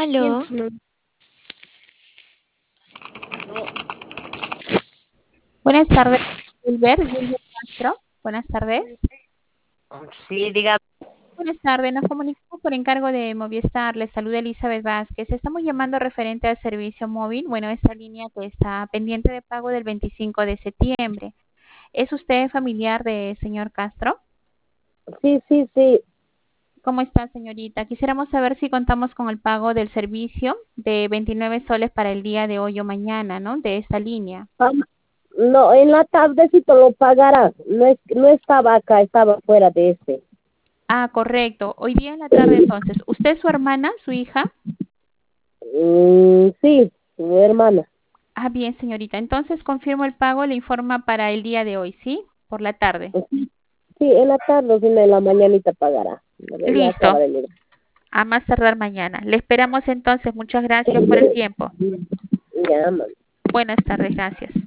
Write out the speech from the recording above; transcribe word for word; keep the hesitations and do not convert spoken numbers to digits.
Aló, Mientras no- Buenas tardes, Gilbert, Gilbert Castro. Buenas tardes. Sí, diga. Buenas tardes, nos comunicamos por encargo de Movistar. Les saluda Elizabeth Vázquez. Estamos llamando referente al servicio móvil. Bueno, esta línea que está pendiente de pago del veinticinco de septiembre. ¿Es usted familiar de señor Castro? Sí, sí, sí. ¿Cómo está, señorita? Quisiéramos saber si contamos con el pago del servicio de veintinueve soles para el día de hoy o mañana, ¿no? De esta línea. Am- No, en la tardecito lo pagará. No, es, no estaba acá, estaba fuera de este. Ah, correcto. Hoy día en la tarde, entonces. ¿Usted es su hermana, su hija? Mm, sí, su hermana. Ah, bien, señorita. Entonces confirmo el pago, le informa para el día de hoy, ¿sí? Por la tarde. Sí, en la tarde, sino en la mañanita pagará. Ya acaba Listo. de mirar. A más tardar mañana. Le esperamos entonces. Muchas gracias por el tiempo. Ya, mamá. Buenas tardes, gracias.